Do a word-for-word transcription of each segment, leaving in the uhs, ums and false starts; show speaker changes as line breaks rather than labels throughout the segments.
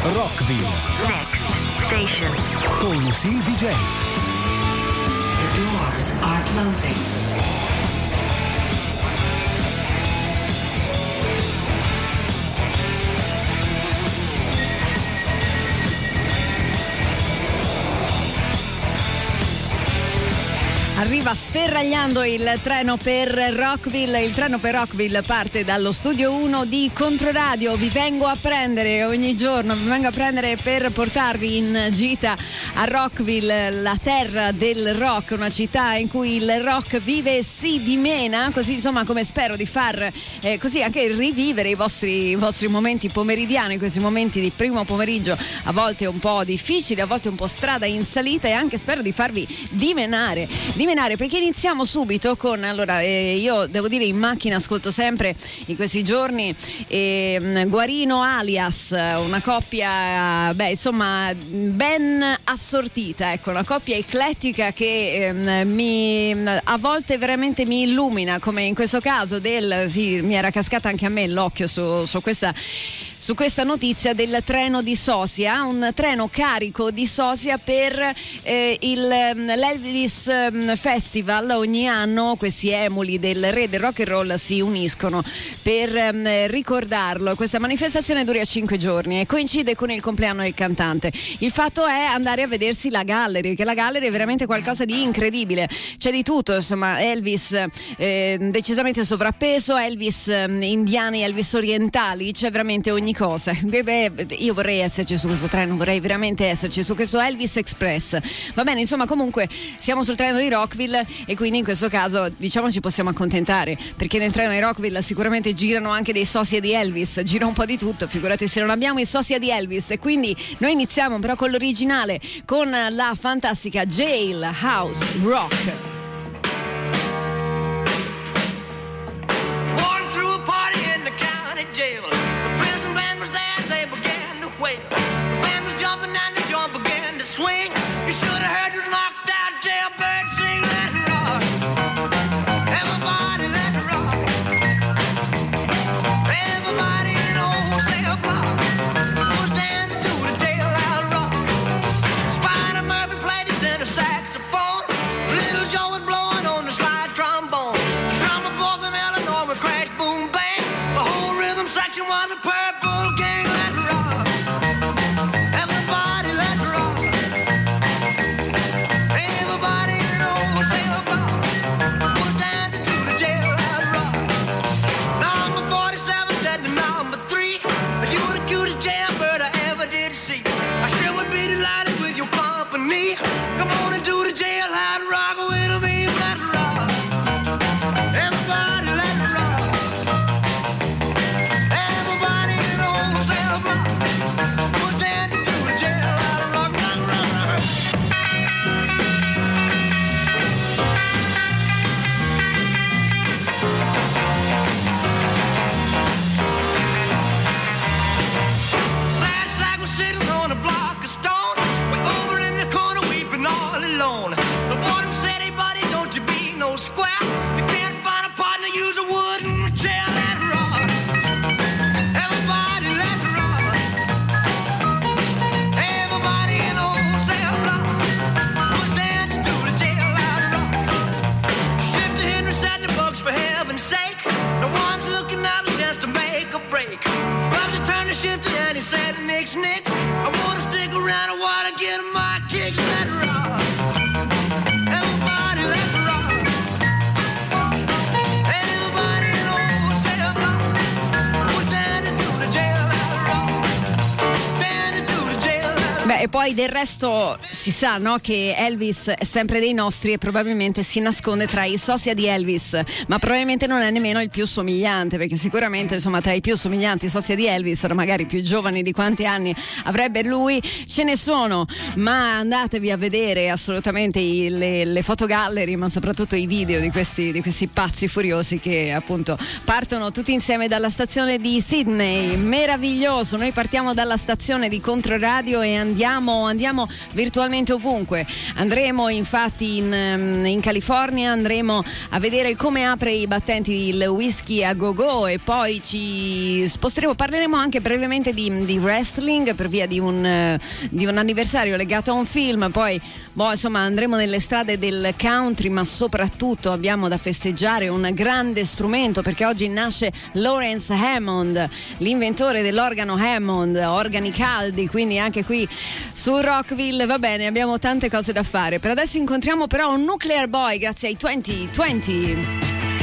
Rockville.
Next station.
Con Lucille D J.
The doors are closing.
Arriva sferragliando il treno per Rockville. Il treno per Rockville parte dallo studio uno di Controradio. Vi vengo a prendere ogni giorno, vi vengo a prendere per portarvi in gita a Rockville, la terra del rock, una città in cui il rock vive e si dimena, così insomma come spero di far eh, così anche rivivere i vostri, i vostri momenti pomeridiani, questi momenti di primo pomeriggio, a volte un po' difficili, a volte un po' strada in salita, e anche spero di farvi dimenare. Dimenare perché iniziamo subito con, allora eh, io devo dire in macchina ascolto sempre in questi giorni eh, Guarino Alias, una coppia beh insomma ben assortita, ecco, una coppia eclettica che eh, mi a volte veramente mi illumina, come in questo caso del sì, mi era cascata anche a me l'occhio su, su questa su questa notizia del treno di Sosia, un treno carico di Sosia per eh, il, l'Elvis Festival. Ogni anno questi emuli del re del rock and roll si uniscono per eh, ricordarlo. Questa manifestazione dura cinque giorni e coincide con il compleanno del cantante. Il fatto è andare a vedersi la gallery, che la gallery è veramente qualcosa di incredibile. C'è di tutto, insomma, Elvis eh, decisamente sovrappeso, Elvis eh, indiani, Elvis orientali, c'è veramente ogni cosa. Io vorrei esserci su questo treno, vorrei veramente esserci su questo Elvis Express. Va bene, insomma, comunque siamo sul treno di Rockville e quindi in questo caso diciamo ci possiamo accontentare, perché nel treno di Rockville sicuramente girano anche dei sosia di Elvis, gira un po' di tutto, figurati se non abbiamo i sosia di Elvis. E quindi noi iniziamo però con l'originale, con la fantastica Jailhouse Rock.
Swing, you should have heard this knocked out jailbird sing, let it rock. Everybody let it rock. Everybody in the wholesale block was dancing to the jailhouse rock. Spider Murphy played his tenor saxophone. Little Joe was blowing on the slide trombone. The drummer boy from Illinois would crash, boom, bang. The whole rhythm section was a purple gang, let it rock. Everybody let it rock. Everybody in the wholesale block was dancing to the jailhouse rock. Number forty-seven said to number three, you the cutest jailbird I ever did see. I sure would be delighted with your company. Come on and do the jailhouse rock with me, let it rock. Everybody let it rock. Everybody in the wholesale block was dancing to the jailhouse rock, rock, rock, rock. Sad sack was sitting on a block of stone, way over in the corner weeping all alone. The warden said, hey buddy, don't you be no square. You can't find a partner, use a wooden chair, let it rock. Everybody let it rock. Everybody in the wholesale block was dancing to the jailhouse rock. Shifter Henry said the books for heaven's sake. No one's looking at a chance to make a break. Roger turned to Shifter and he said, Nix, Nix, I wanna stick around and wanna get my kicks, let it rock. Everybody let it rock. Everybody in the wholesale block was dancing to the jailhouse rock. Dancing to the jailhouse rock.
Beh, e poi del resto si sa, no, che Elvis è sempre dei nostri e probabilmente si nasconde tra i sosia di Elvis, ma probabilmente non è nemmeno il più somigliante, perché sicuramente insomma tra i più somiglianti sosia di Elvis, o magari più giovani di quanti anni avrebbe lui, ce ne sono, ma andatevi a vedere assolutamente i, le, le fotogallery, ma soprattutto i video di questi, di questi pazzi furiosi che appunto partono tutti insieme dalla stazione di Sydney. Meraviglioso, noi partiamo dalla stazione di Controradio e andiamo andiamo, andiamo virtualmente ovunque. Andremo infatti in, in California, andremo a vedere come apre i battenti il Whisky a Go Go e poi ci sposteremo, parleremo anche brevemente di, di wrestling per via di un, di un anniversario legato a un film. Poi boh, insomma, andremo nelle strade del country, ma soprattutto abbiamo da festeggiare un grande strumento, perché oggi nasce Lawrence Hammond, l'inventore dell'organo Hammond, organi caldi, quindi anche qui su Rockville. Va bene, abbiamo tante cose da fare. Per adesso incontriamo però un Nuclear Boy grazie ai venti venti.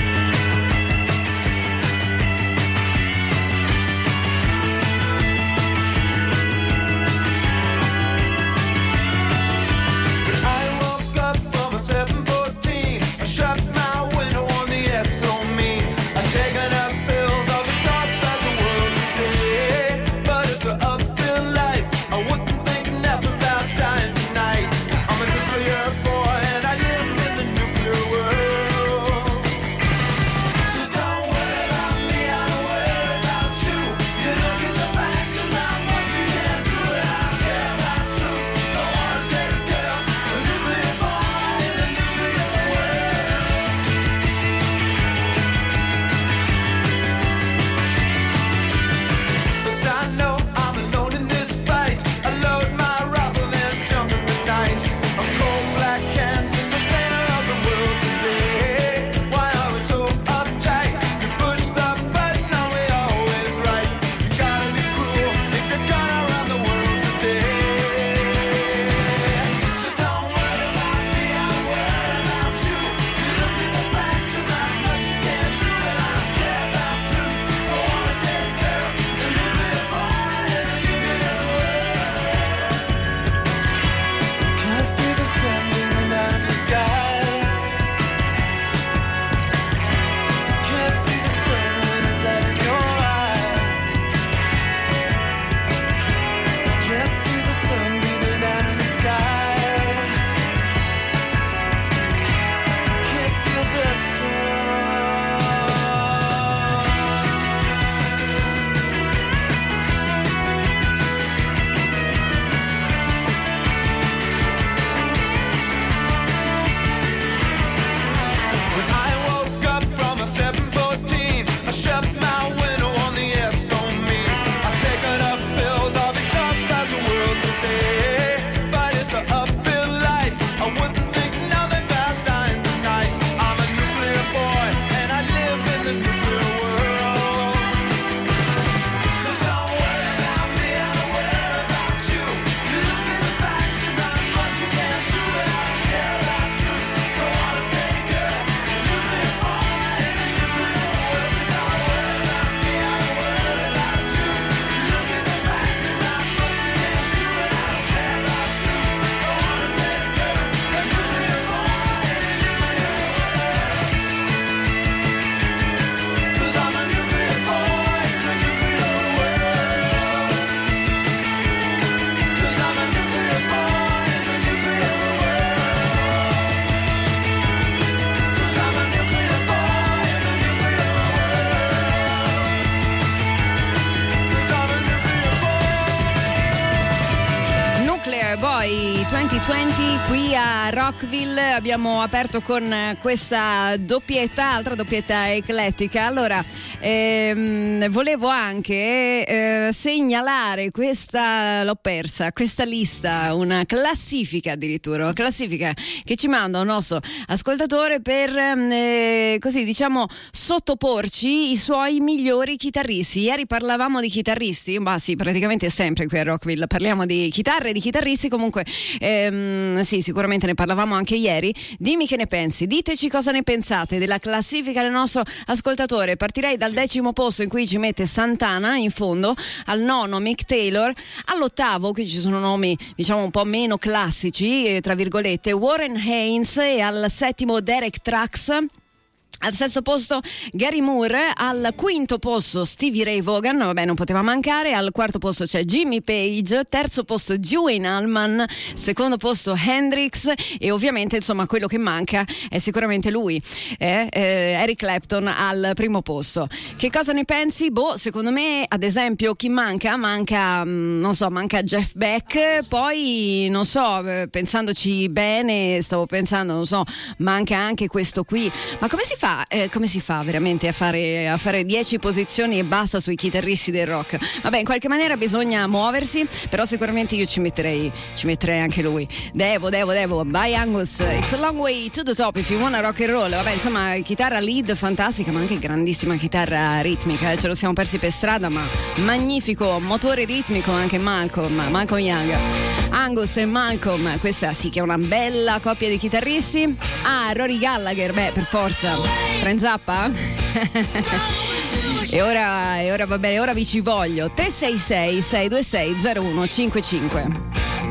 venti venti qui a Rockville. Abbiamo aperto con questa doppietta, altra doppietta eclettica. Allora ehm, volevo anche eh, segnalare questa, l'ho persa, questa lista, una classifica addirittura, una classifica che ci manda un nostro ascoltatore per eh, così diciamo sottoporci i suoi migliori chitarristi. Ieri parlavamo di chitarristi, ma sì, praticamente sempre qui a Rockville parliamo di chitarre e di chitarristi. Comunque ehm, sì, sicuramente ne parlavamo anche ieri. Dimmi che ne pensi, diteci cosa ne pensate della classifica del nostro ascoltatore. Partirei dal decimo posto in cui ci mette Santana in fondo, al nono Mick Taylor, all'ottavo, qui ci sono nomi diciamo un po' meno classici, tra virgolette, Warren Haynes, e al settimo Derek Trucks. Al sesto posto Gary Moore, al quinto posto Stevie Ray Vaughan, vabbè non poteva mancare, al quarto posto c'è Jimmy Page, terzo posto Duane Allman, secondo posto Hendrix e ovviamente insomma quello che manca è sicuramente lui, eh? Eh, Eric Clapton al primo posto. Che cosa ne pensi? Boh, secondo me ad esempio chi manca? Manca, non so, manca Jeff Beck, poi non so, pensandoci bene, stavo pensando, non so, manca anche questo qui, ma come si fa? Eh, come si fa veramente a fare a fare dieci posizioni e basta sui chitarristi del rock? Vabbè, in qualche maniera bisogna muoversi, però sicuramente io ci metterei ci metterei anche lui. Devo, devo, devo. Bye Angus, it's a long way to the top if you wanna rock and roll. Vabbè, insomma, chitarra lead fantastica, ma anche grandissima chitarra ritmica, eh? Ce lo siamo persi per strada, ma magnifico motore ritmico anche Malcolm, Malcolm Young. Angus e Malcolm, questa sì che è una bella coppia di chitarristi. Ah, Rory Gallagher, beh, per forza. Frank Zappa? e ora e ora va bene, ora vi ci voglio. tre sei sei sei due sei zero uno cinque cinque.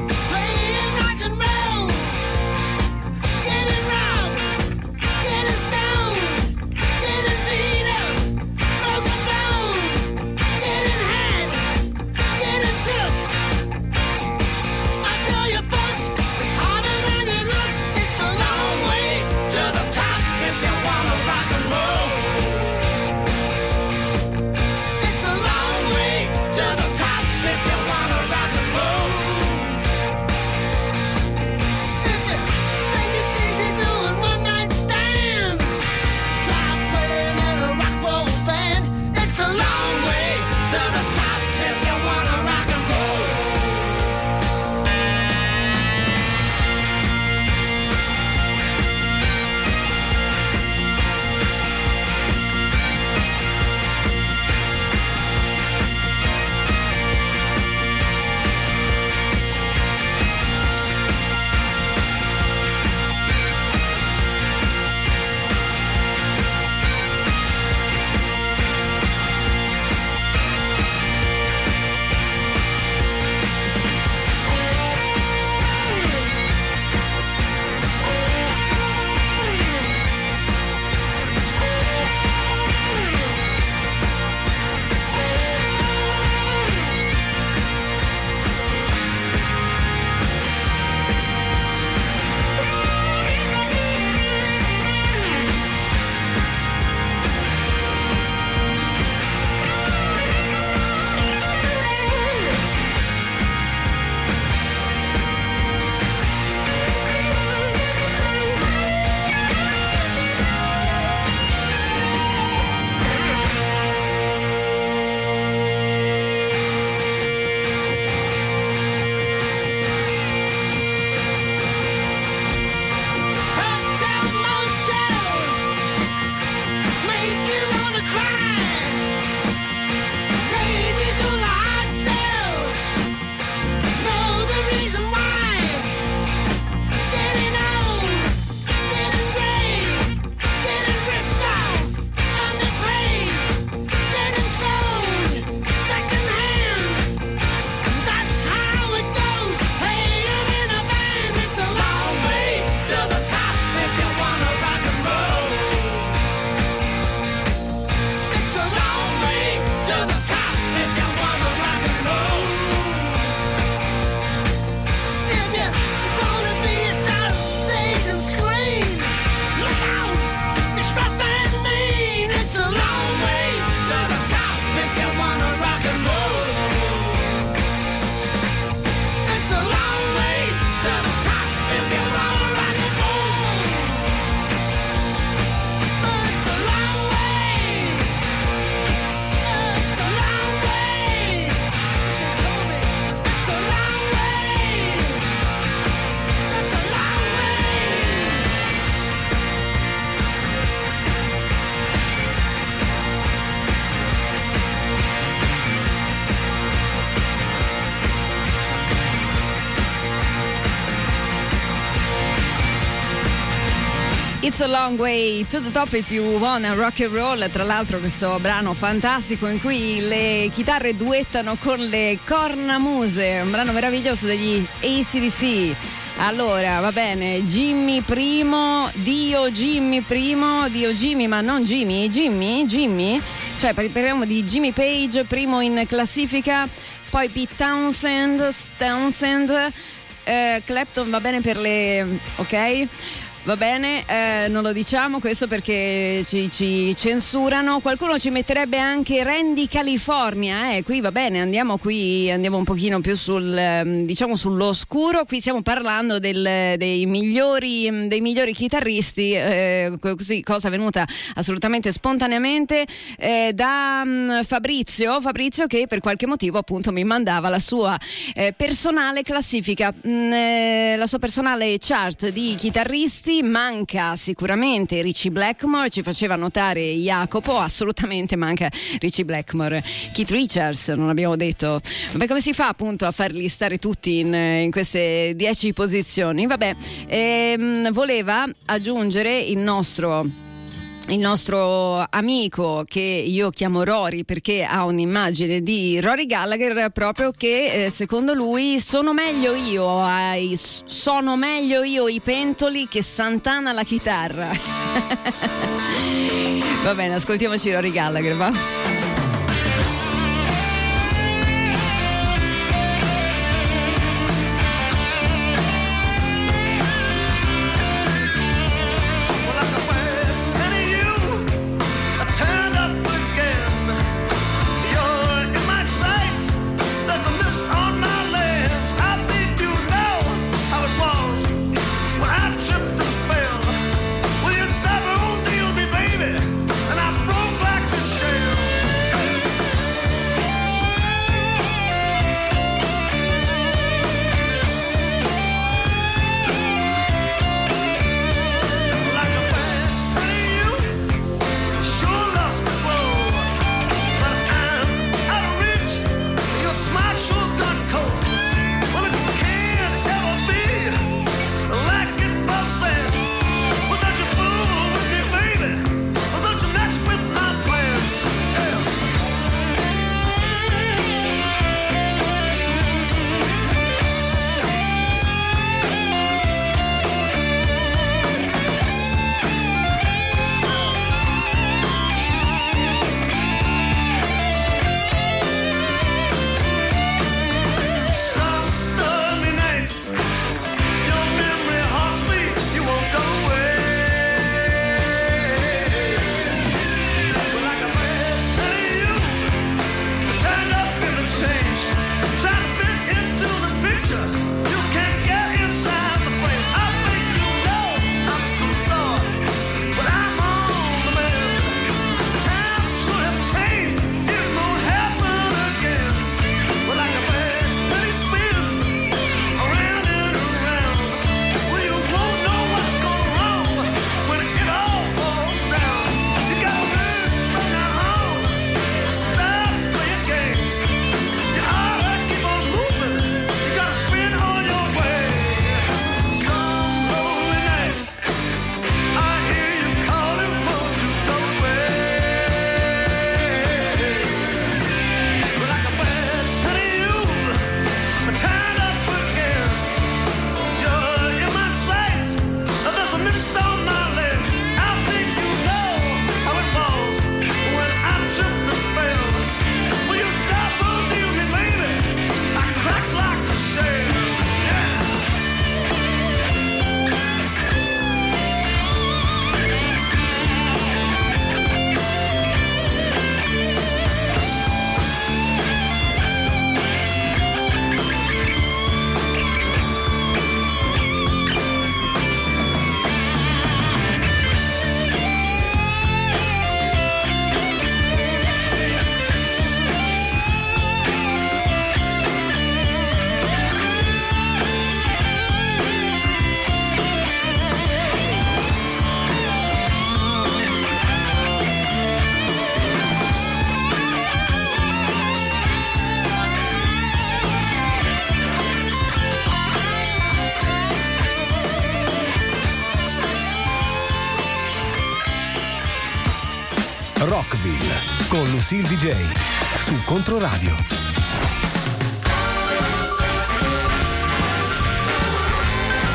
It's a long way to the top if you wanna rock and roll. Tra l'altro questo brano fantastico in cui le chitarre duettano con le cornamuse, un brano meraviglioso degli A C D C. Allora, va bene, Jimmy primo, Dio Jimmy primo, Dio Jimmy, ma non Jimmy, Jimmy, Jimmy, cioè parliamo di Jimmy Page primo in classifica, poi Pete Townsend, Townsend, eh, Clapton va bene per le, ok? Va bene, eh, non lo diciamo questo perché ci, ci censurano. Qualcuno ci metterebbe anche Randy California, eh. Qui va bene, andiamo qui, andiamo un pochino più sul, diciamo sull'oscuro. Qui stiamo parlando del, dei migliori, dei migliori chitarristi, eh, così, cosa venuta assolutamente spontaneamente eh, da um, Fabrizio, Fabrizio che per qualche motivo appunto mi mandava la sua eh, personale classifica, mh, eh, la sua personale chart di chitarristi. Manca sicuramente Richie Blackmore, ci faceva notare Jacopo, assolutamente manca Richie Blackmore. Keith Richards non abbiamo detto, vabbè, come si fa appunto a farli stare tutti in, in queste dieci posizioni? Vabbè, ehm, voleva aggiungere il nostro il nostro amico, che io chiamo Rory perché ha un'immagine di Rory Gallagher, proprio che eh, secondo lui sono meglio io ai, sono meglio io i pentoli che Santana la chitarra. Va bene, ascoltiamoci Rory Gallagher, va?
Rockville con Lucille D J su Controradio.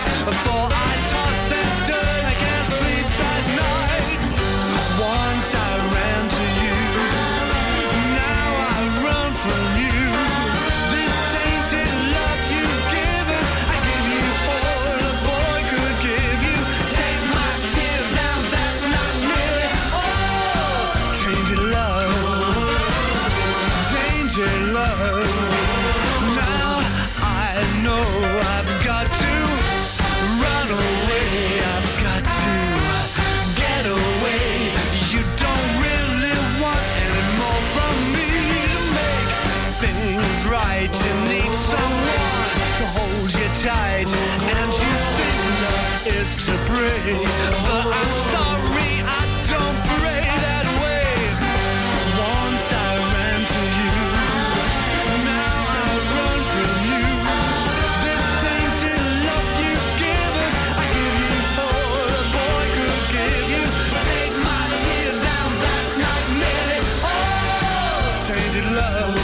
For I toss and turn, I can't sleep at night. Once I ran to you, now I run from you. This tainted love you've given, I give you all a boy could give you. Take my tears now, that's not nearly all. Tainted love, tainted love. Now I know I've got to run away, I've got to get away. You don't really want any more from me to make things right. You need someone to hold you tight, and you think love is to pray, but I'm sorry, I don't pray that way. Once I ran to you, now I run from you. This tainted love you've given, I give you all a boy could give you. Take my tears down, that's not nearly all. Tainted love,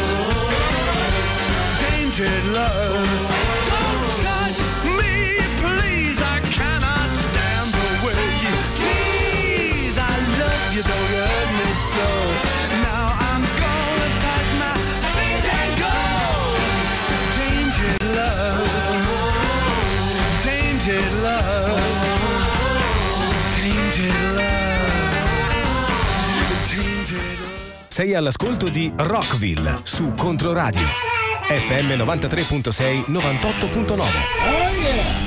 tainted love. Don't touch me, please, I cannot stand the way you tease. I love you, though you hurt me so. Now I'm gonna pack my things and go. Tainted love, tainted love, tainted love, tainted love.
Sei all'ascolto di Rockville su Controradio. F M novantatré virgola sei, novantotto virgola nove.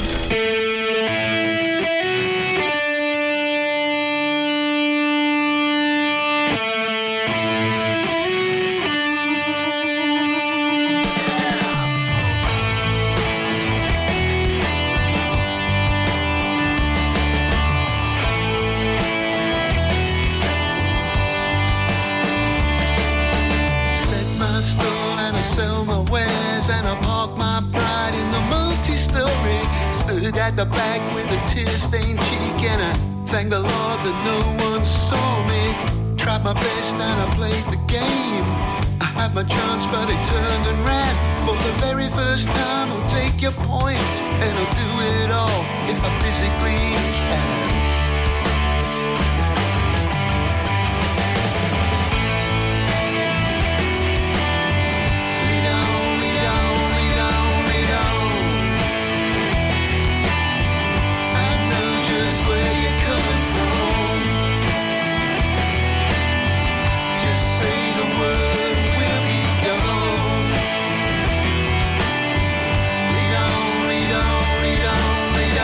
Set my stall and I sell my wares, and I park my pride in the multi-story. Stood at the back with a tear-stained cheek, and I thank the Lord that no one saw me. Tried my best and I played the game. I had my chance but it turned and ran. For the very first time I'll take your point, and I'll do it all if I physically can. Lead on, lead on, lead on, lead on. I know just where you're coming from. Just say the word and we'll be gone. Lead on, lead on, lead on, lead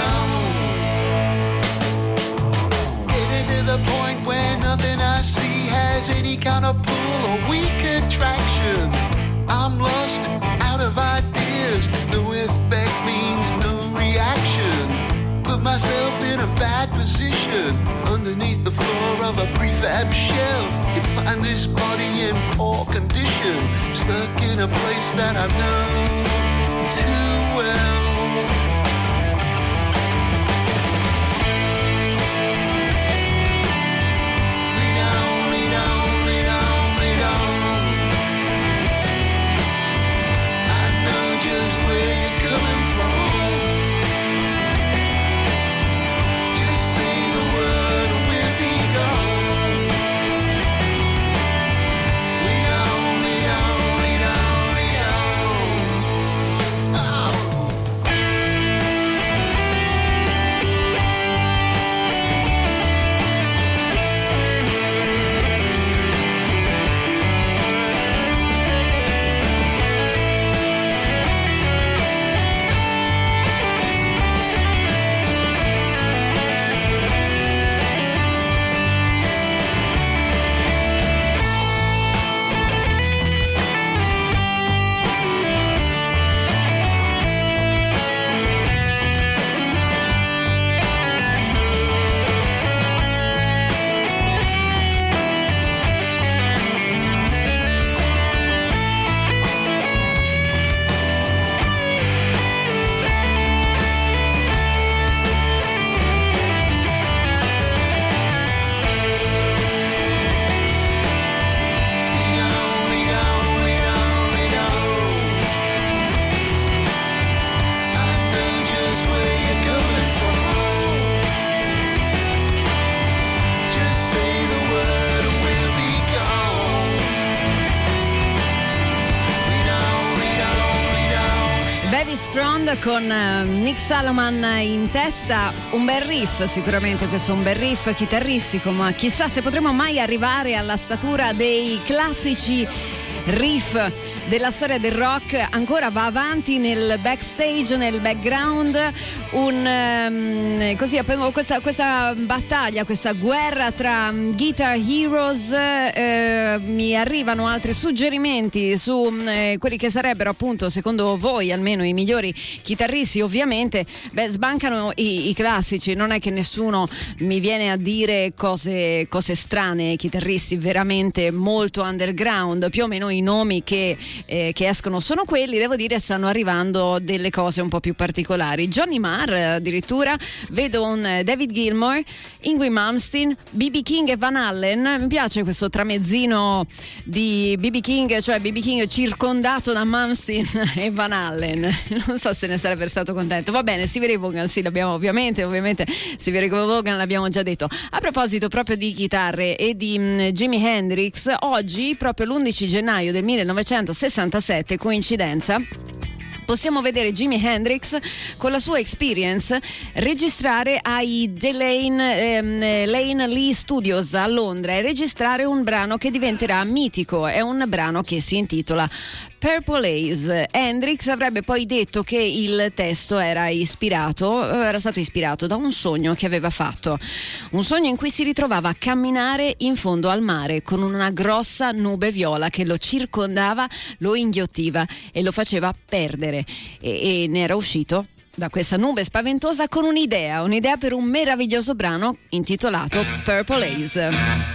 on. Getting to the point where nothing I see has any kind of pull or weak attraction. I'm lost, out of ideas. No effect means no reaction. Put myself in a bad position underneath the floor of a prefab shell. You find this body in poor condition, stuck in a place that I know too well. Lean on, lean on, lean on, lean on. I know just where you're coming from. Just say the word and we'll be gone. Lean on, lean on, lean on, lean on.
Bevis Frond con Nick Salomon in testa, un bel riff, sicuramente questo è un bel riff chitarristico, ma chissà se potremo mai arrivare alla statura dei classici riff della storia del rock. Ancora va avanti nel backstage, nel background, un um, così questa, questa battaglia, questa guerra tra um, Guitar Heroes. Eh, mi arrivano altri suggerimenti su eh, quelli che sarebbero appunto, secondo voi almeno, i migliori chitarristi. Ovviamente beh, sbancano i, i classici, non è che nessuno mi viene a dire cose, cose strane, chitarristi veramente molto underground, più o meno i nomi che Eh, che escono sono quelli. Devo dire stanno arrivando delle cose un po' più particolari. Johnny Marr addirittura, vedo un David Gilmour, Yngwie Malmsteen, B B King e Van Halen. Mi piace questo tramezzino di B B King, cioè B B King circondato da Malmsteen e Van Halen. Non so se ne sarebbe stato contento. Va bene, Stevie Ray Vaughan sì, l'abbiamo ovviamente ovviamente Stevie Ray Vaughan l'abbiamo già detto. A proposito proprio di chitarre e di um, Jimi Hendrix, oggi proprio l'undici gennaio del millenovecentosessantasette, coincidenza, possiamo vedere Jimi Hendrix con la sua Experience registrare ai The Lane, ehm, Lane Lee Studios a Londra e registrare un brano che diventerà mitico. È un brano che si intitola Purple Haze. Hendrix avrebbe poi detto che il testo era ispirato, era stato ispirato da un sogno che aveva fatto, un sogno in cui si ritrovava a camminare in fondo al mare con una grossa nube viola che lo circondava, lo inghiottiva e lo faceva perdere, e, e ne era uscito da questa nube spaventosa con un'idea, un'idea per un meraviglioso brano intitolato Purple Haze.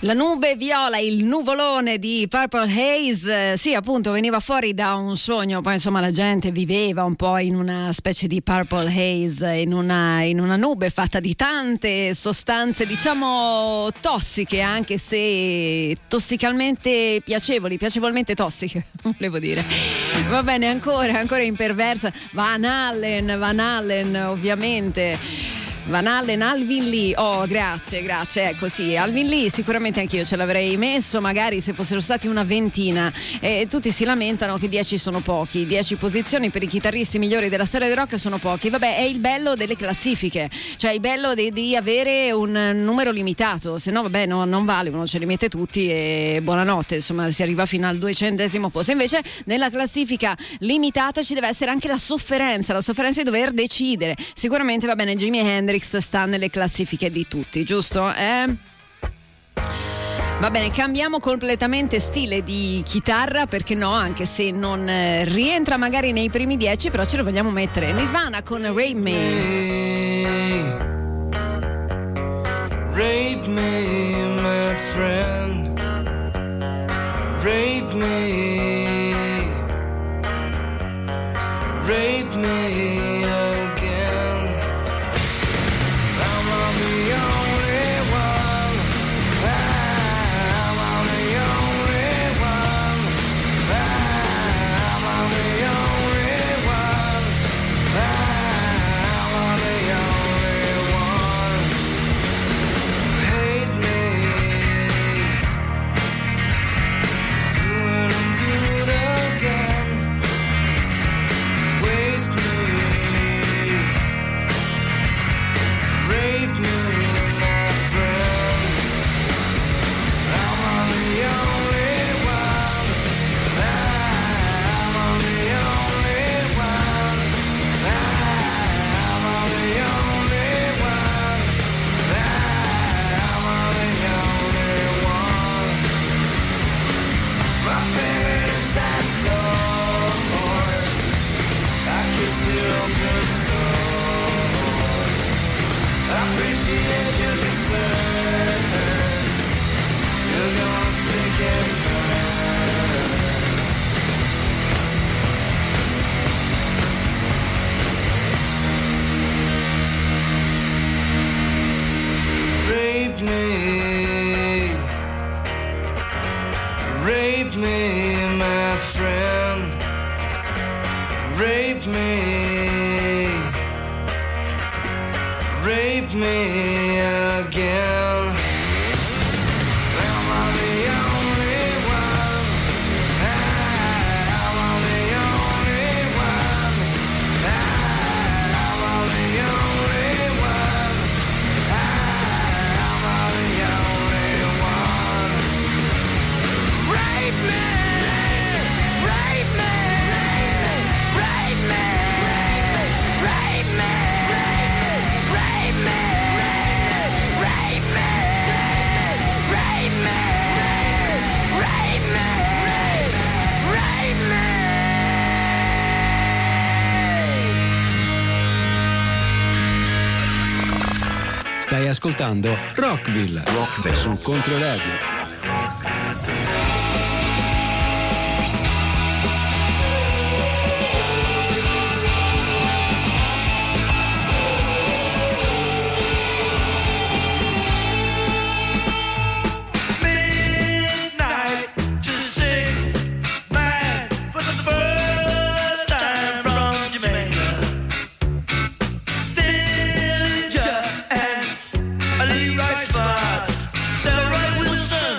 La nube viola, il nuvolone di Purple Haze, eh, sì, appunto veniva fuori da un sogno, poi insomma la gente viveva un po' in una specie di Purple Haze, in una, in una nube fatta di tante sostanze, diciamo tossiche, anche se tossicalmente piacevoli, piacevolmente tossiche, volevo dire. Va bene, ancora, ancora imperversa. Van Halen, Van Halen, ovviamente. Van Halen, Alvin Lee, oh grazie, grazie, ecco sì, Alvin Lee sicuramente anch'io ce l'avrei messo, magari se fossero stati una ventina, e tutti si lamentano che dieci sono pochi, dieci posizioni per i chitarristi migliori della storia del rock sono pochi, vabbè è il bello delle classifiche, cioè il bello di, di avere un numero limitato, se no vabbè no, non vale, uno ce li mette tutti e buonanotte, insomma si arriva fino al duecentesimo posto, invece nella classifica limitata ci deve essere anche la sofferenza, la sofferenza di dover decidere, sicuramente va bene Jimi Hendrix sta nelle classifiche di tutti, giusto? Eh? Va bene, cambiamo completamente stile di chitarra, perché no, anche se non eh, rientra magari nei primi dieci, però ce lo vogliamo mettere. Nirvana con Rape Me.
Rape me, my friend. Rape me. Rape me again. The only one, I'm the only one, I'm the only one, I'm the only one. Hate me, do it and do it again. Waste me, rape me. Appreciate your concern. You're gonna stick and burn. Rape me, rape me, my friend. Rape me, rape me again. Am I the only one? Am I the only one? Am I the only one? Am I the only one? Rape me, rape me, rape me, rape me. Rape me, rape me, rape me, rape me, rape me.
Stai ascoltando Rockville, Rockville su Controradio.
Leroy Spot, Delroy Wilson.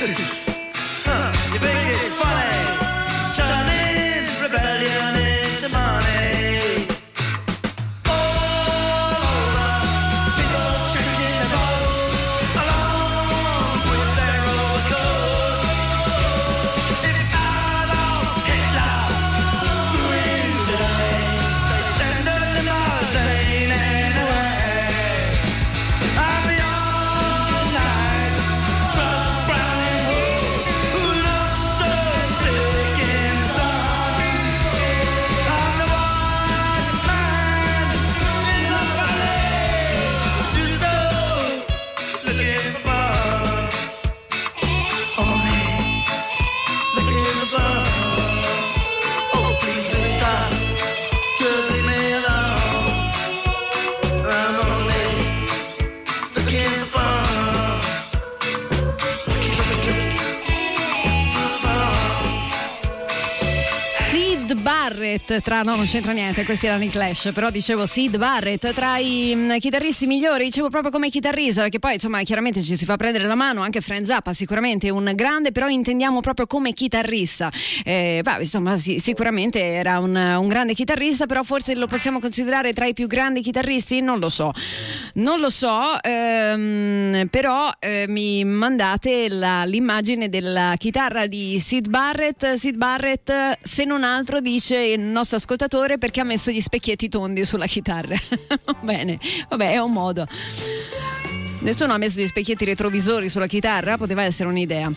goose. Huh, you think it's funny? Turning rebellion into money. All over, people changing their clothes along with their overcoat. If Adolf Hitler wins today, they send us to Mars, ain't anyway. I'm the all night truck Browning Hood who looks so sick in the sun. I'm the one man in the valley, just looking for fun. Only looking for fun. Oh, please don't stop, just leave me alone. I'm only looking for fun.
Sid Barrett tra no non c'entra niente, questi erano i Clash, però dicevo Sid Barrett tra i mh, chitarristi migliori, dicevo proprio come chitarrista, perché poi insomma chiaramente ci si fa prendere la mano, anche Frank Zappa sicuramente un grande, però intendiamo proprio come chitarrista. Eh, beh, insomma sì, sicuramente era un, un grande chitarrista, però forse lo possiamo considerare tra i più grandi chitarristi, non lo so non lo so ehm, però eh, mi mandate la, l'immagine della chitarra di Sid Barrett. Sid Barrett, se non altro, dice il nostro ascoltatore, perché ha messo gli specchietti tondi sulla chitarra. Bene, vabbè, è un modo. Nessuno ha messo gli specchietti retrovisori sulla chitarra, poteva essere un'idea.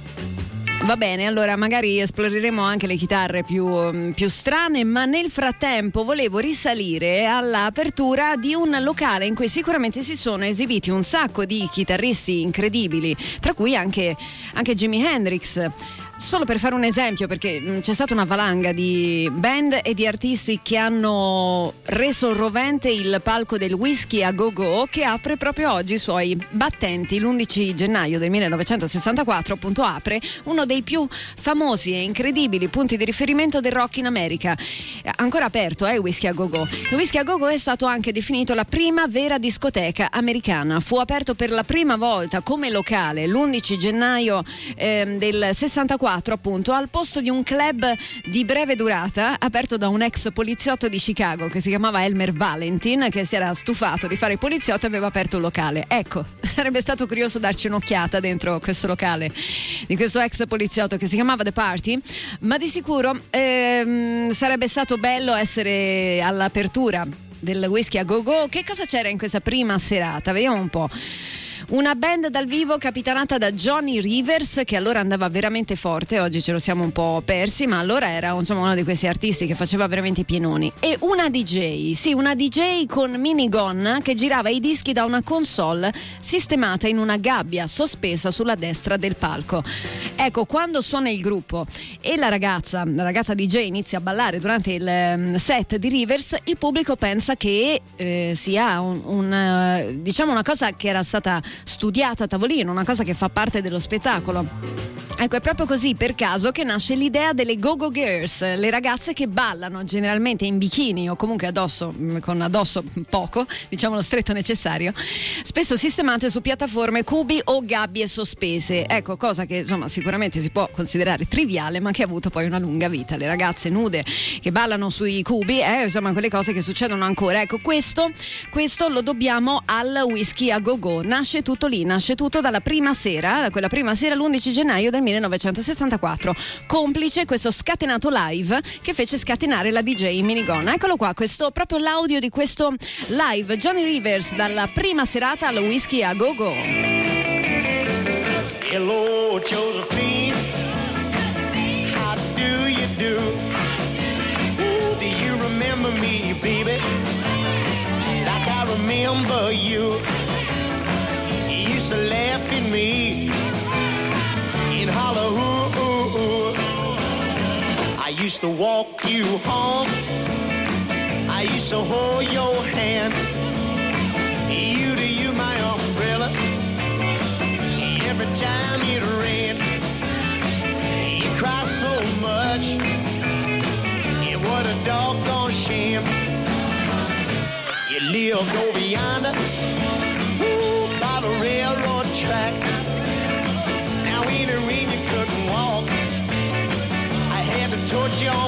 Va bene, allora magari esploreremo anche le chitarre più, più strane, ma nel frattempo volevo risalire all'apertura di un locale in cui sicuramente si sono esibiti un sacco di chitarristi incredibili, tra cui anche, anche Jimi Hendrix. Solo per fare un esempio, perché mh, c'è stata una valanga di band e di artisti che hanno reso rovente il palco del Whisky a Go Go, che apre proprio oggi i suoi battenti. L'undici gennaio del millenovecentosessantaquattro appunto apre uno dei più famosi e incredibili punti di riferimento del rock in America. Ancora aperto, eh, il Whisky a Go Go. Il Whisky a Go Go è stato anche definito la prima vera discoteca americana. Fu aperto per la prima volta come locale l'undici gennaio eh, del sessantaquattro, appunto, al posto di un club di breve durata aperto da un ex poliziotto di Chicago che si chiamava Elmer Valentin, che si era stufato di fare il poliziotto e aveva aperto un locale. Ecco, sarebbe stato curioso darci un'occhiata dentro questo locale di questo ex poliziotto che si chiamava The Party, ma di sicuro ehm, sarebbe stato bello essere all'apertura del Whisky a Go Go. Che cosa c'era in questa prima serata? Vediamo un po'. Una band dal vivo capitanata da Johnny Rivers, che allora andava veramente forte, oggi ce lo siamo un po' persi, ma allora era insomma uno di questi artisti che faceva veramente i pienoni. E una D J, sì, una D J con minigun che girava i dischi da una console sistemata in una gabbia sospesa sulla destra del palco. Ecco, quando suona il gruppo e la ragazza, la ragazza D J inizia a ballare durante il set di Rivers, il pubblico pensa che eh, sia un, un diciamo una cosa che era stata studiata a tavolino, una cosa che fa parte dello spettacolo. Ecco, è proprio così per caso che nasce l'idea delle Go-Go Girls, le ragazze che ballano generalmente in bikini o comunque addosso, con addosso poco, diciamo lo stretto necessario, spesso sistemate su piattaforme, cubi o gabbie sospese. Ecco, cosa che insomma sicuramente si può considerare triviale, ma che ha avuto poi una lunga vita. Le ragazze nude che ballano sui cubi, eh, insomma quelle cose che succedono ancora. Ecco, questo, questo lo dobbiamo al Whisky a Go Go. Nasce tutto lì, nasce tutto dalla prima sera, da quella prima sera l'undici gennaio del millenovecentosessantaquattro, complice questo scatenato live che fece scatenare la D J in minigun. Eccolo qua, questo proprio l'audio di questo live, Johnny Rivers dalla prima serata al Whisky a Go Go.
Hello, Josephine. How do you do? Ooh, do you remember me, baby? Like I remember you. You used to laugh at me and holler, ooh, ooh, ooh. I used to walk you home. I used to hold your hand. You to you, my umbrella. Every time it rained, you cry so much. And what a doggone shame. You lived over yonder, ooh, by the railroad track. Now ain't it raining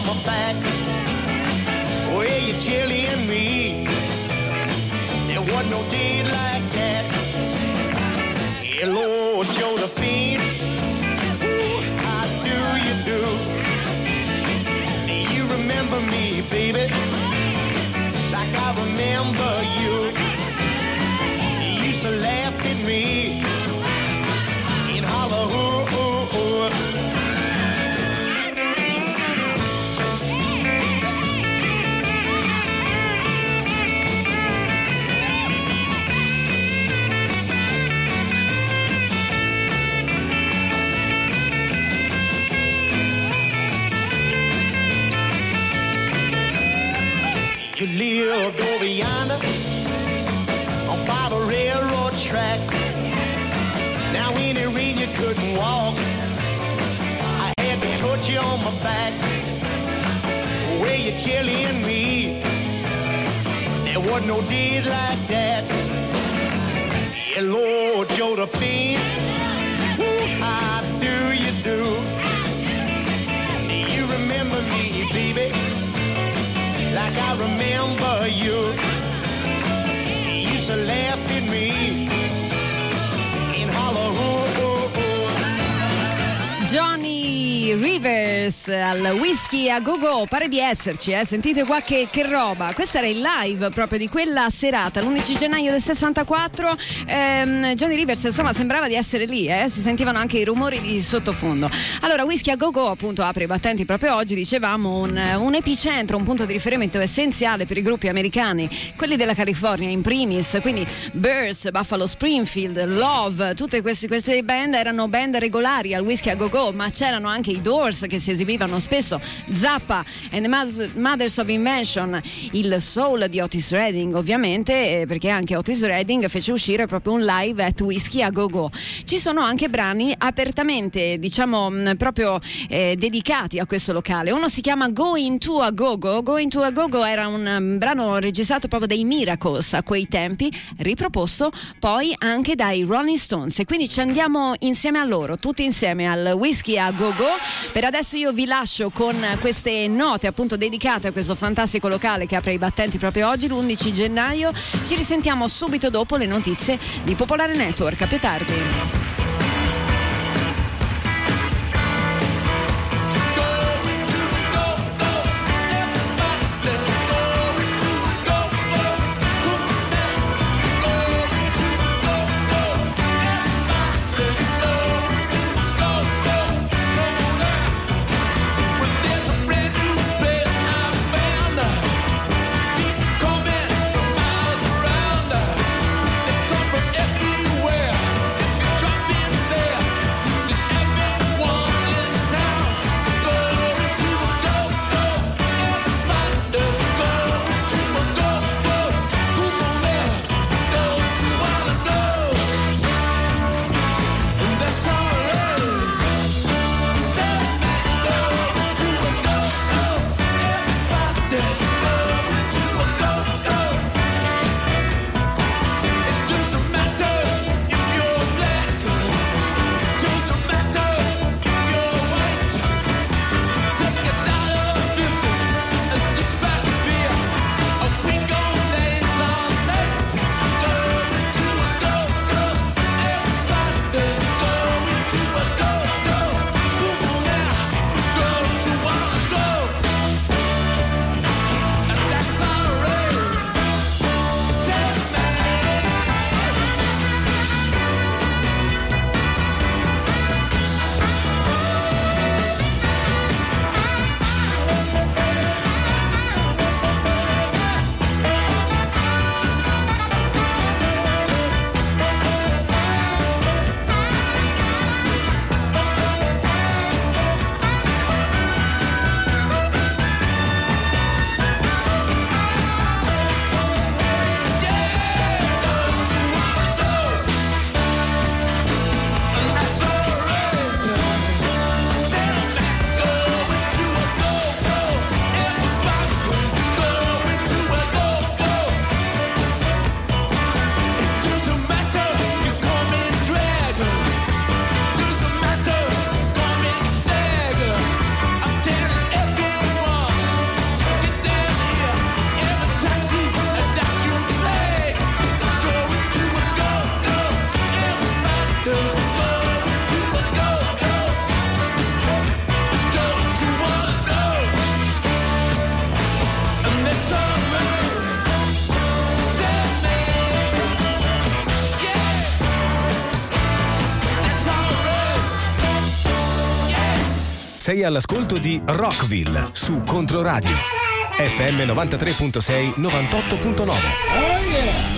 on my back. Well, you're chilling me. There wasn't no day like that. Yeah, Lord Josephine, ooh, how do you do? Do you remember me, baby? Like I remember you. You used to laugh at me and holler, ooh, ooh, ooh. You lived over yonder on by the railroad track. Now in the rain you couldn't walk. I had to touch you on my back. Where you chilling me? There wasn't no deed like that. Yeah, Lord Josephine, ooh, how do you do? Do you remember me, baby? Like I remember you. You used to laugh at me and holler, ooh, ooh, ooh.
Johnny Rivers al Whisky a Go Go, pare di esserci, eh? Sentite qua che, che roba. Questo era il live proprio di quella serata, l'undici gennaio del sessantaquattro. ehm, Johnny Rivers insomma sembrava di essere lì, eh? Si sentivano anche i rumori di sottofondo. Allora Whisky a Go Go appunto apre i battenti proprio oggi, dicevamo un, un epicentro, un punto di riferimento essenziale per i gruppi americani, quelli della California in primis, quindi Birds, Buffalo Springfield, Love, tutte queste, queste band erano band regolari al Whisky a Go Go, ma c'erano anche i Doors che si esibivano spesso, Zappa and the Mothers of Invention, il soul di Otis Redding ovviamente, perché anche Otis Redding fece uscire proprio un live at Whisky a Go Go. Ci sono anche brani apertamente diciamo proprio eh, dedicati a questo locale. Uno si chiama Going to a Go Go. Going to a Go Go era un um, brano registrato proprio dai Miracles a quei tempi, riproposto poi anche dai Rolling Stones, e quindi ci andiamo insieme a loro, tutti insieme al Whisky a Go Go. Per adesso io vi lascio con queste note appunto dedicate a questo fantastico locale che apre i battenti proprio oggi, l'undici gennaio. Ci risentiamo subito dopo le notizie di Popolare Network. A più tardi.
Drop
Sei all'ascolto di Rockville su Controradio. F M novantatré virgola sei, novantotto virgola nove.
Oh yeah!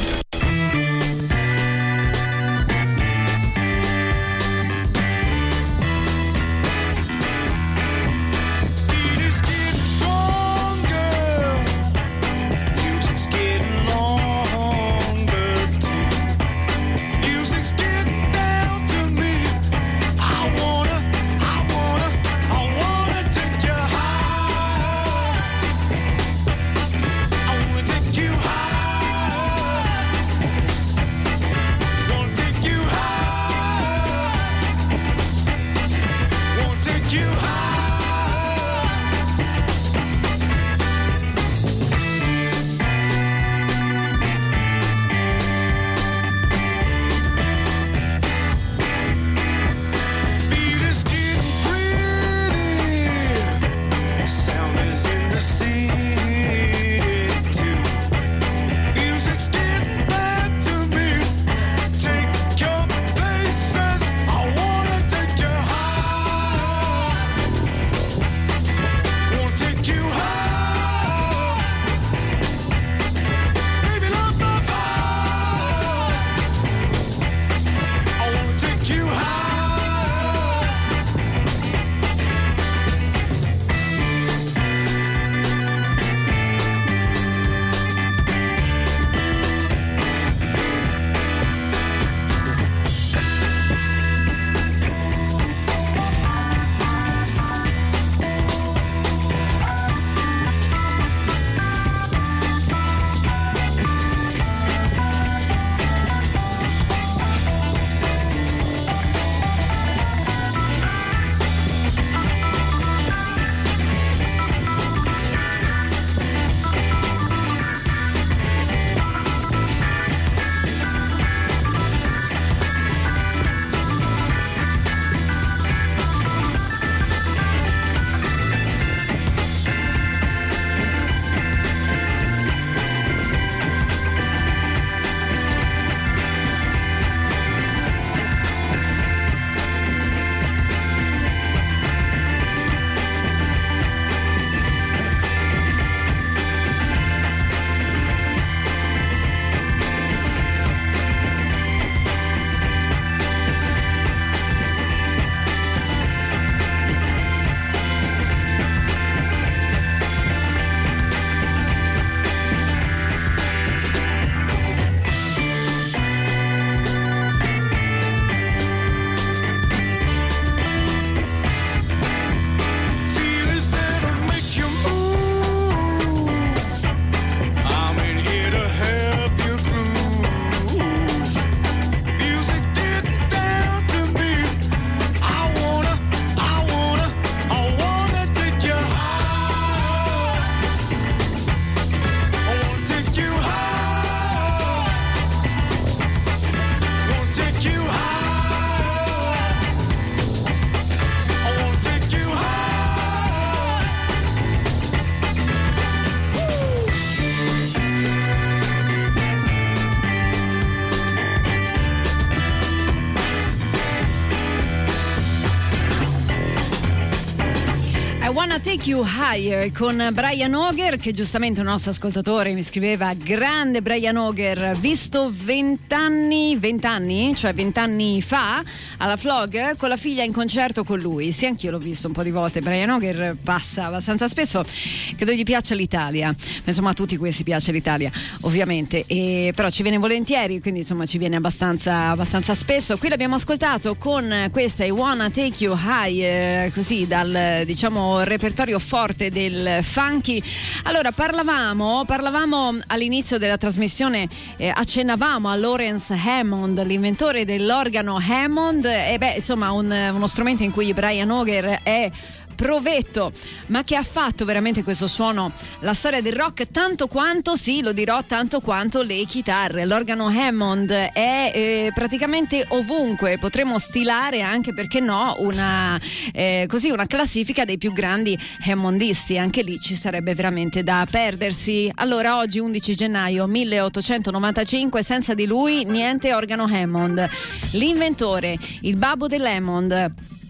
Wanna Take You Higher con Brian Auger, che giustamente un nostro ascoltatore mi scriveva: grande Brian Auger, visto vent'anni, vent'anni, cioè vent'anni fa alla Flog con la figlia in concerto con lui. Sì, anch'io l'ho visto un po' di volte. Brian Auger passa abbastanza spesso, credo gli piaccia l'Italia, insomma a tutti questi piace l'Italia ovviamente, e, però ci viene volentieri, quindi insomma ci viene abbastanza, abbastanza spesso. Qui l'abbiamo ascoltato con questa I Wanna Take You Higher, così dal, diciamo, repertorio forte del funky. Allora parlavamo parlavamo all'inizio della trasmissione, eh, accennavamo a Lawrence Hammond, l'inventore dell'organo Hammond, e beh insomma un, uno strumento in cui Brian Auger è provetto, ma che ha fatto veramente questo suono la storia del rock, tanto quanto, sì lo dirò, tanto quanto le chitarre. L'organo Hammond è eh, praticamente ovunque. Potremmo stilare anche, perché no, una eh, così una classifica dei più grandi hammondisti. Anche lì ci sarebbe veramente da perdersi. Allora, oggi undici gennaio milleottocentonovantacinque, senza di lui niente organo Hammond. L'inventore, il babbo dell'Hammond,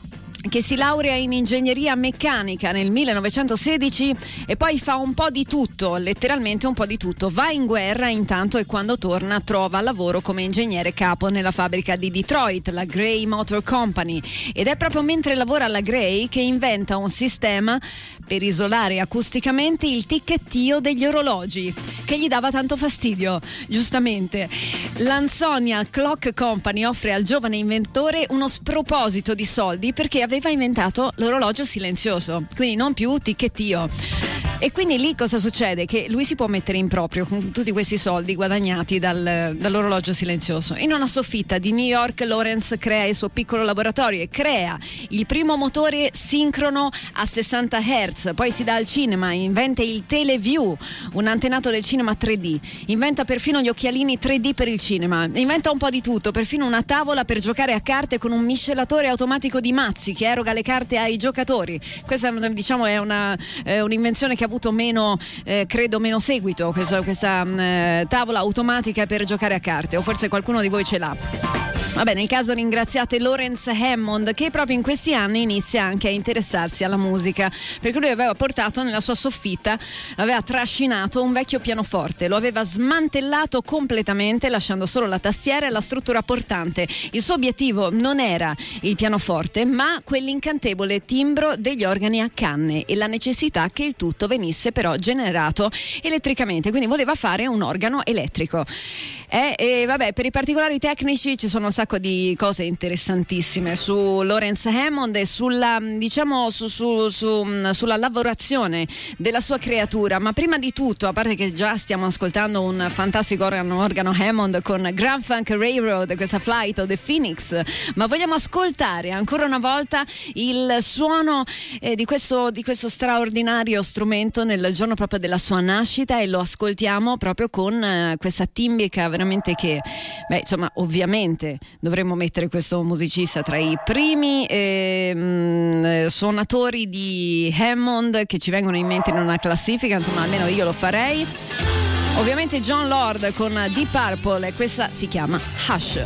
che si laurea in ingegneria meccanica nel millenovecentosedici e poi fa un po' di tutto, letteralmente un po' di tutto. Va in guerra intanto e quando torna trova lavoro come ingegnere capo nella fabbrica di Detroit, la Gray Motor Company, ed è proprio mentre lavora alla Gray che inventa un sistema per isolare acusticamente il ticchettio degli orologi, che gli dava tanto fastidio, giustamente. L'Ansonia Clock Company offre al giovane inventore uno sproposito di soldi perché aveva inventato l'orologio silenzioso, quindi non più ticchettio. E quindi lì cosa succede? Che lui si può mettere in proprio con tutti questi soldi guadagnati dal, dall'orologio silenzioso. In una soffitta di New York Lawrence crea il suo piccolo laboratorio e crea il primo motore sincrono a sessanta hertz, poi si dà al cinema, inventa il TeleView, un antenato del cinema tre D, inventa perfino gli occhialini tre D per il cinema, inventa un po' di tutto, perfino una tavola per giocare a carte con un miscelatore automatico di mazzi che eroga le carte ai giocatori. Questa, diciamo, è una, è un'invenzione che ha avuto meno, eh, credo meno seguito, questo, questa eh, tavola automatica per giocare a carte, o forse qualcuno di voi ce l'ha. Vabbè, nel caso ringraziate Lawrence Hammond, che proprio in questi anni inizia anche a interessarsi alla musica, perché lui aveva portato nella sua soffitta, aveva trascinato un vecchio pianoforte, lo aveva smantellato completamente lasciando solo la tastiera e la struttura portante. Il suo obiettivo non era il pianoforte, ma quell'incantevole timbro degli organi a canne e la necessità che il tutto venisse però generato elettricamente, quindi voleva fare un organo elettrico. Eh, e vabbè, per i particolari tecnici ci sono un sacco di cose interessantissime su Lawrence Hammond e sulla, diciamo, su, su, su, sulla lavorazione della sua creatura. Ma prima di tutto, a parte che già stiamo ascoltando un fantastico organo, organo Hammond con Grand Funk Railroad, questa Flight of the Phoenix, ma vogliamo ascoltare ancora una volta il suono eh, di, questo, di questo straordinario strumento nel giorno proprio della sua nascita, e lo ascoltiamo proprio con eh, questa timbrica veramente che, beh, insomma, ovviamente dovremmo mettere questo musicista tra i primi eh, mh, suonatori di Hammond che ci vengono in mente in una classifica, insomma almeno io lo farei. Ovviamente John Lord con Deep Purple, e questa si chiama Hush.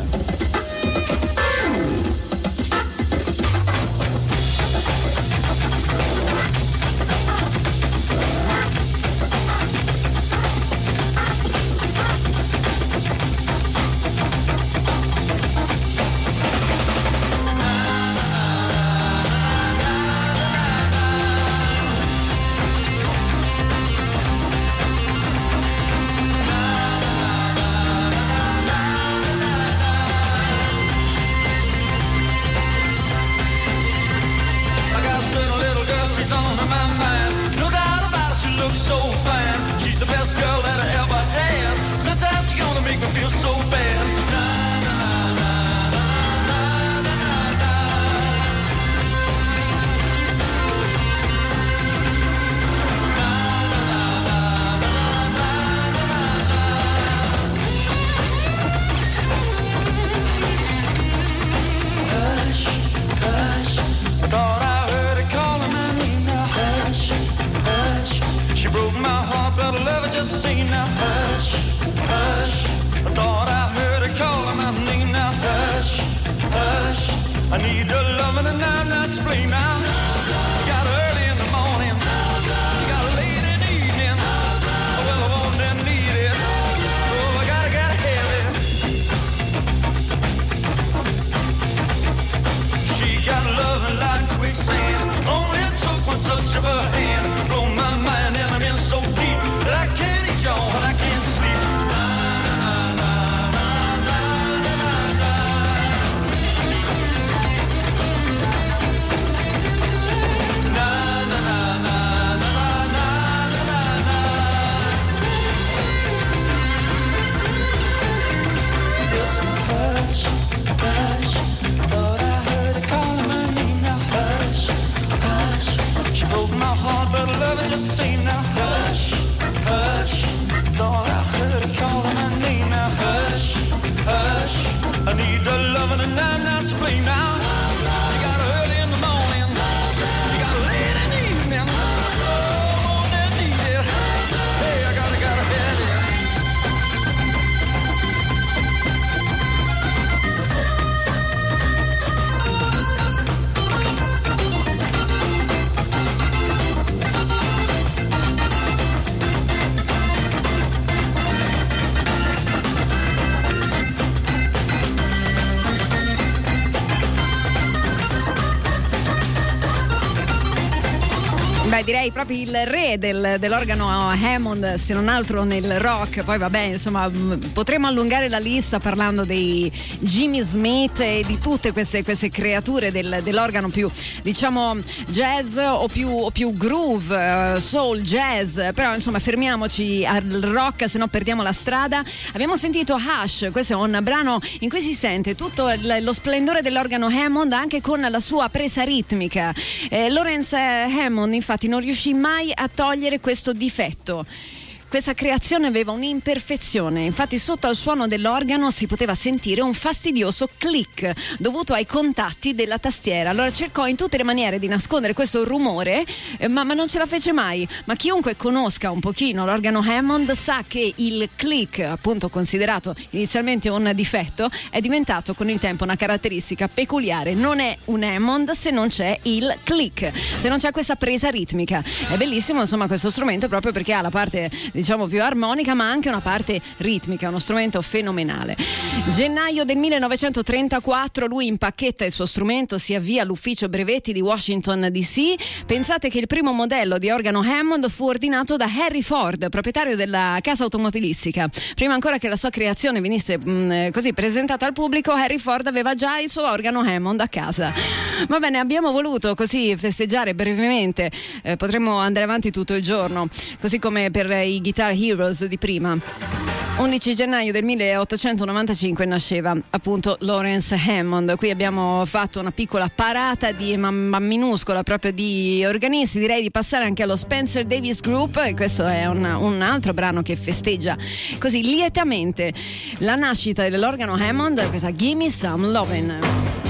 Beh, direi proprio il re del, dell'organo Hammond, se non altro nel rock. Poi vabbè, insomma, potremmo allungare la lista parlando dei Jimmy Smith e di tutte queste, queste creature del, dell'organo più, diciamo, jazz o più, o più groove, uh, soul, jazz. Però insomma fermiamoci al rock, se no perdiamo la strada. Abbiamo sentito Hush, questo è un brano in cui si sente tutto il, lo splendore dell'organo Hammond anche con la sua presa ritmica. eh, Lawrence Hammond infatti non riuscì mai a togliere questo difetto. Questa creazione aveva un'imperfezione, infatti sotto al suono dell'organo si poteva sentire un fastidioso click dovuto ai contatti della tastiera. Allora cercò in tutte le maniere di nascondere questo rumore, eh, ma, ma non ce la fece mai. Ma chiunque conosca un pochino l'organo Hammond sa che il click, appunto considerato inizialmente un difetto, è diventato con il tempo una caratteristica peculiare. Non è un Hammond se non c'è il click, se non c'è questa presa ritmica. È bellissimo insomma questo strumento proprio perché ha la parte, diciamo, più armonica ma anche una parte ritmica, uno strumento fenomenale. Gennaio del millenovecentotrentaquattro lui impacchetta il suo strumento, si avvia all'ufficio brevetti di Washington D C. Pensate che il primo modello di organo Hammond fu ordinato da Henry Ford, proprietario della casa automobilistica. Prima ancora che la sua creazione venisse mh, così presentata al pubblico, Henry Ford aveva già il suo organo Hammond a casa. Va bene, abbiamo voluto così festeggiare brevemente, eh, potremmo andare avanti tutto il giorno, così come per i Guitar Heroes di prima. undici gennaio del milleottocentonovantacinque nasceva appunto Lawrence Hammond. Qui abbiamo fatto una piccola parata di ma, ma minuscola proprio di organisti. Direi di passare anche allo Spencer Davis Group, e questo è un, un altro brano che festeggia così lietamente la nascita dell'organo Hammond, questa Gimme Some Lovin'.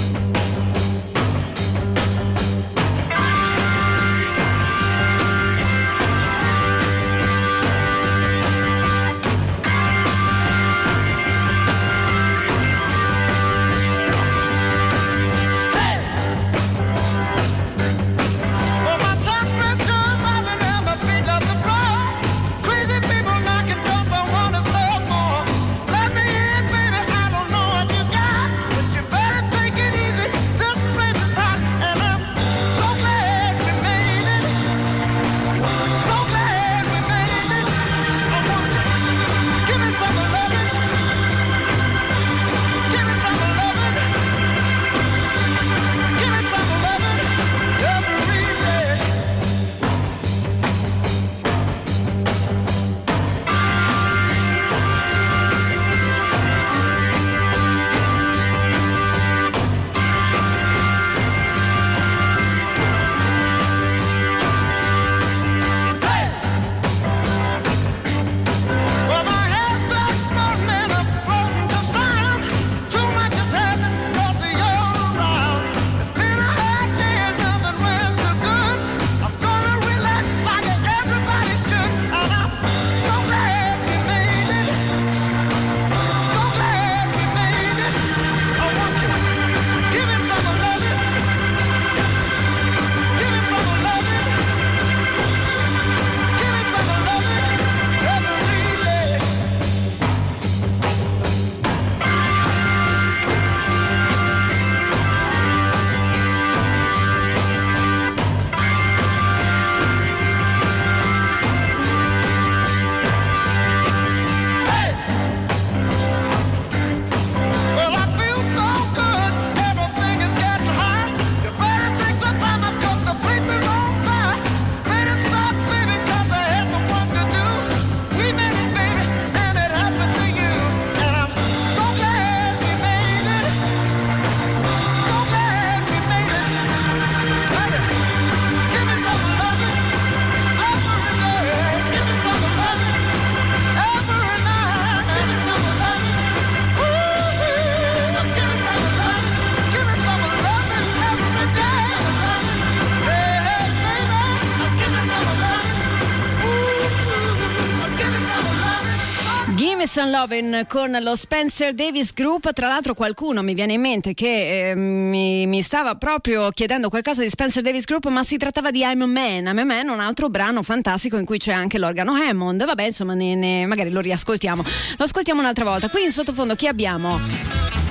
Some Lovin' con lo Spencer Davis Group. Tra l'altro qualcuno mi viene in mente che eh, mi, mi stava proprio chiedendo qualcosa di Spencer Davis Group, ma si trattava di I'm a Man. I'm a Man, un altro brano fantastico in cui c'è anche l'organo Hammond. Vabbè, insomma, ne, ne, magari lo riascoltiamo. Lo ascoltiamo un'altra volta. Qui in sottofondo chi abbiamo?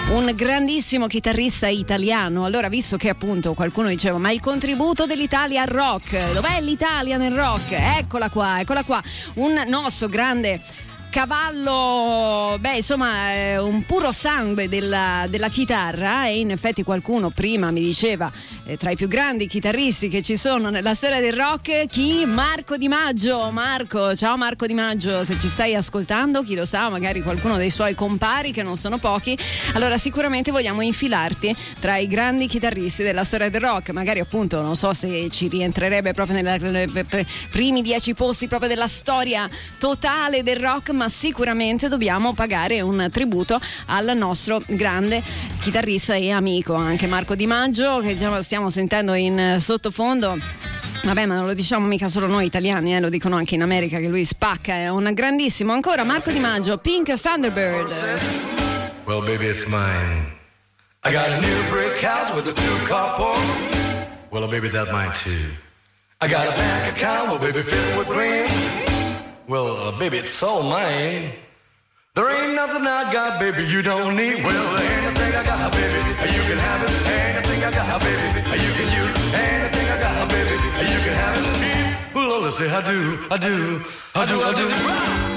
un grandissimo chitarrista italiano. Allora, visto che appunto qualcuno diceva ma il contributo dell'Italia al rock, dov'è l'Italia nel rock? Eccola qua, eccola qua, un nostro grande cavallo, beh insomma è un puro sangue della, della chitarra, e in effetti qualcuno prima mi diceva eh, tra i più grandi chitarristi che ci sono nella storia del rock, chi? Marco Di Maggio. Marco, ciao Marco Di Maggio, se ci stai ascoltando, chi lo sa, magari qualcuno dei suoi compari, che non sono pochi, allora sicuramente vogliamo infilarti tra i grandi chitarristi della storia del rock, magari appunto non so se ci rientrerebbe proprio nei primi dieci posti proprio della storia totale del rock, ma sicuramente dobbiamo pagare un tributo al nostro grande chitarrista e amico anche Marco Di Maggio, che diciamo, stiamo sentendo in sottofondo. Vabbè, ma non lo diciamo mica solo noi italiani, eh, lo dicono anche in America che lui spacca, è un grandissimo. Ancora Marco Di Maggio, Pink Thunderbird.
Well, baby, it's mine. I got a new brick house with a two-car porch. Well, baby, that's mine too. I got a bank account, well, baby, filled with green. Well, uh, baby, it's all mine. There ain't nothing I got, baby, you don't need. Well, there ain't anything I got, baby, you can have it. Anything I got, baby, you can use. Anything I got, baby, you can have it. Well, let's say I do, I do, I do, I do. I do.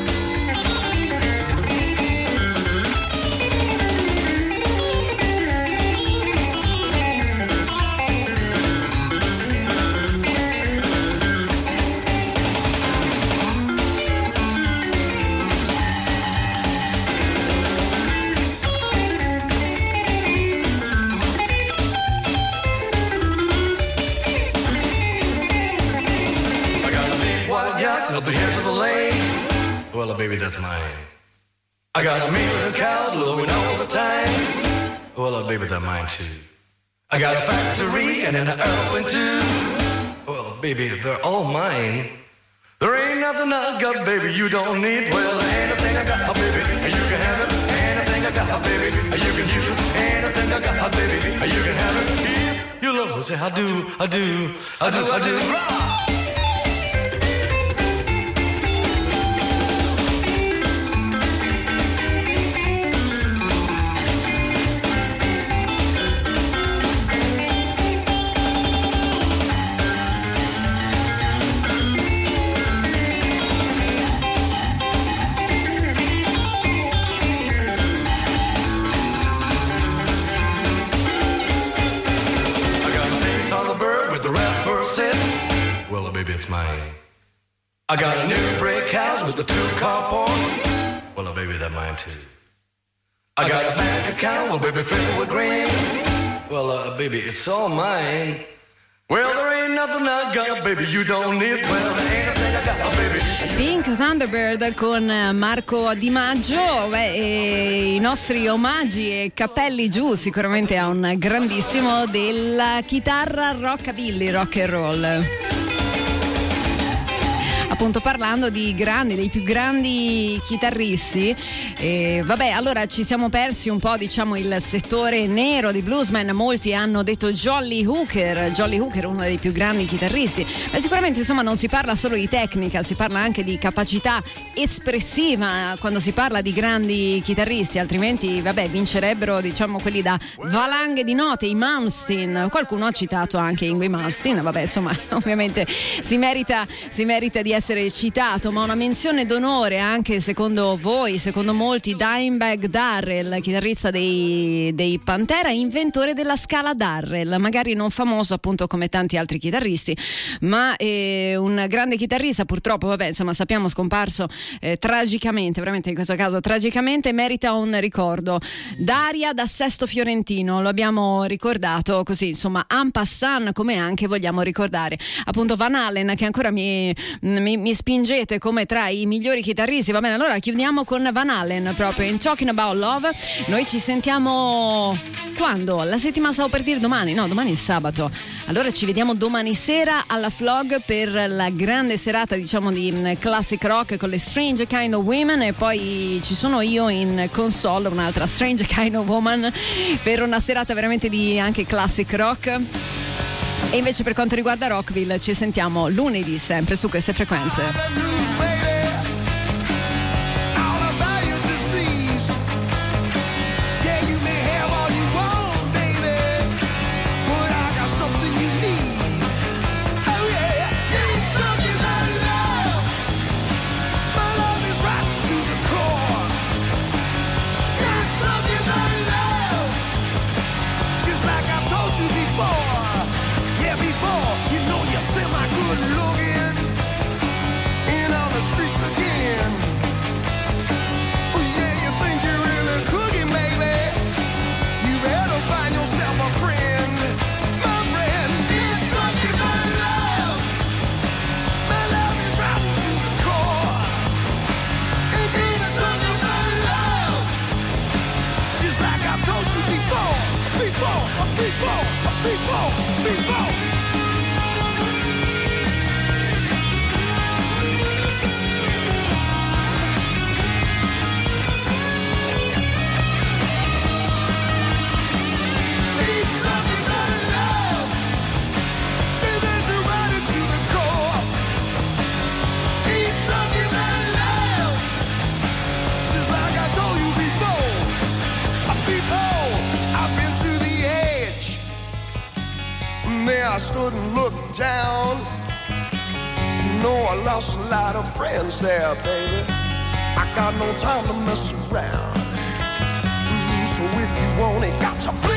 At the edge of the lane, well, uh, baby, that's mine. I got a million cows lowing all the time. Well, uh, baby, that's mine too. I got a factory and an airplane too. Well, baby, they're all mine. There ain't nothing I got, baby, you don't need. Well, anything I got, baby, you can have it. Anything I got, baby, you can use. Anything I got, baby, you can have it. You love me, say I do, I do, I do, I do. I do. Well, baby, it's mine. I got a new brick house with a two-car porch. Well, baby, that's mine too. I got a bank account, well, baby, filled with green. Well, uh, baby, it's all mine. Well, there ain't nothing I got, baby, you don't need. Well, there ain't nothing I got, baby.
Pink Thunderbird con Marco Di Maggio. Beh, e i nostri omaggi e cappelli giù sicuramente a un grandissimo della chitarra rockabilly, rock and roll. Appunto parlando di grandi, dei più grandi chitarristi, e vabbè, allora ci siamo persi un po', diciamo, il settore nero di bluesman. Molti hanno detto Jolly Hooker, Jolly Hooker uno dei più grandi chitarristi, ma sicuramente insomma non si parla solo di tecnica, si parla anche di capacità espressiva quando si parla di grandi chitarristi, altrimenti vabbè vincerebbero, diciamo, quelli da valanghe di note, i Malmsteen. Qualcuno ha citato anche Yngwie Malmsteen, vabbè insomma ovviamente si merita, si merita di essere citato, ma una menzione d'onore anche secondo voi, secondo molti, Dimebag Darrell, chitarrista dei, dei Pantera, inventore della scala Darrell, magari non famoso appunto come tanti altri chitarristi, ma eh, un grande chitarrista, purtroppo vabbè insomma sappiamo scomparso eh, tragicamente, veramente in questo caso tragicamente, merita un ricordo. Daria da Sesto Fiorentino, lo abbiamo ricordato così insomma en passant, come anche vogliamo ricordare appunto Van Halen, che ancora mi, mi Mi, mi spingete come tra i migliori chitarristi. Va bene, allora chiudiamo con Van Halen proprio in Talking About Love. Noi ci sentiamo quando? La settimana, stavo per dire domani, no, domani è sabato, allora ci vediamo domani sera alla Flog per la grande serata, diciamo, di classic rock con le Strange Kind of Women, e poi ci sono io in console, un'altra Strange Kind of Woman, per una serata veramente di anche classic rock. E invece per quanto riguarda Rockville ci sentiamo lunedì sempre su queste frequenze.
All about your disease. Yeah, you may have
People, people.
I stood and looked down. You know I lost a lot of friends there, baby. I got no time to mess around. Mm, so if you want it, got to play.